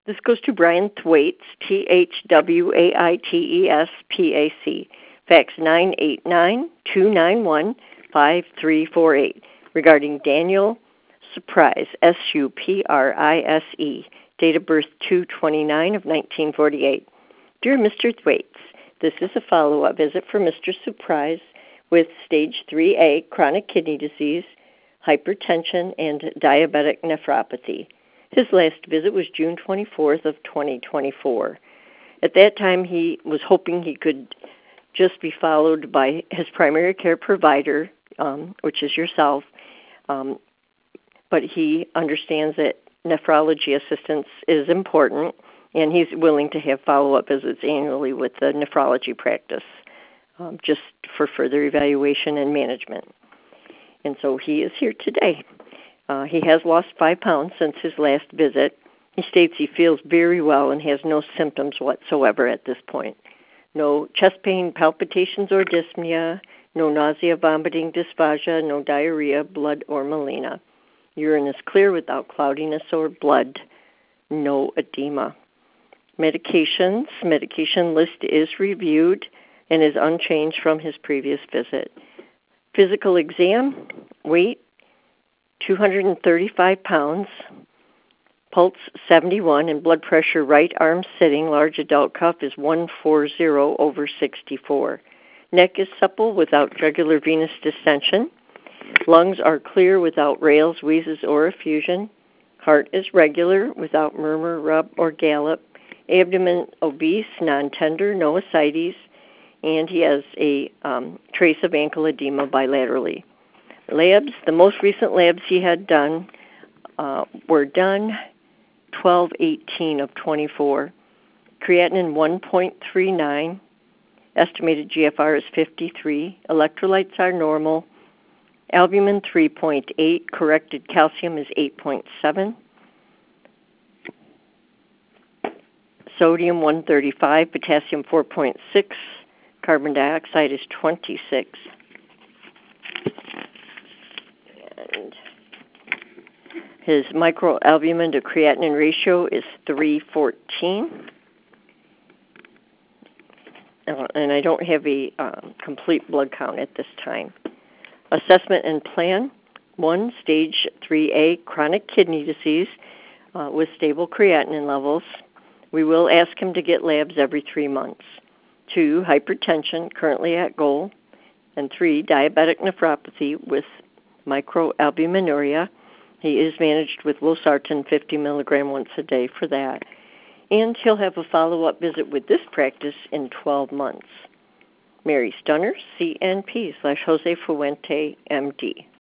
This goes to Brian Thwaites, THWAITES, PAC. Fax 989-291-5348 regarding Daniel Surprise, SUPRISE, date of birth 2/29 of 1948. Dear Mr. Thwaites, this is a follow-up visit for Mr. Surprise with stage 3A chronic kidney disease, hypertension, and diabetic nephropathy. His last visit was June 24th of 2024. At that time, he was hoping he could just be followed by his primary care provider, which is yourself, but he understands that nephrology assistance is important, and he's willing to have follow-up visits annually with the nephrology practice, just for further evaluation and management. And so he is here today. He has lost 5 pounds since his last visit. He states he feels very well and has no symptoms whatsoever at this point. No chest pain, palpitations, or dyspnea, no nausea, vomiting, dysphagia, no diarrhea, blood, or melena. Urine is clear without cloudiness or blood, no edema. Medication list is reviewed and is unchanged from his previous visit. Physical exam, weight, 235 pounds, pulse 71, and blood pressure right arm sitting, large adult cuff is 140/64. Neck is supple without jugular venous distension. Lungs are clear without rales, wheezes, or effusion. Heart is regular without murmur, rub, or gallop. Abdomen obese, non-tender, no ascites, and he has a trace of ankle edema bilaterally. Labs, the most recent labs he had done were done 12/18 of 24. Creatinine 1.39, estimated GFR is 53. Electrolytes are normal. Albumin 3.8, corrected calcium is 8.7. Sodium 135, potassium 4.6, carbon dioxide is 26. And his microalbumin to creatinine ratio is 314. And I don't have a complete blood count at this time. Assessment and plan: 1, stage 3A chronic kidney disease with stable creatinine levels. We will ask him to get labs every 3 months. 2, hypertension, currently at goal. And 3, diabetic nephropathy with microalbuminuria. He is managed with losartan 50 milligram once a day for that. And he'll have a follow-up visit with this practice in 12 months. Mary Stunner, CNP /Jose Fuente, MD.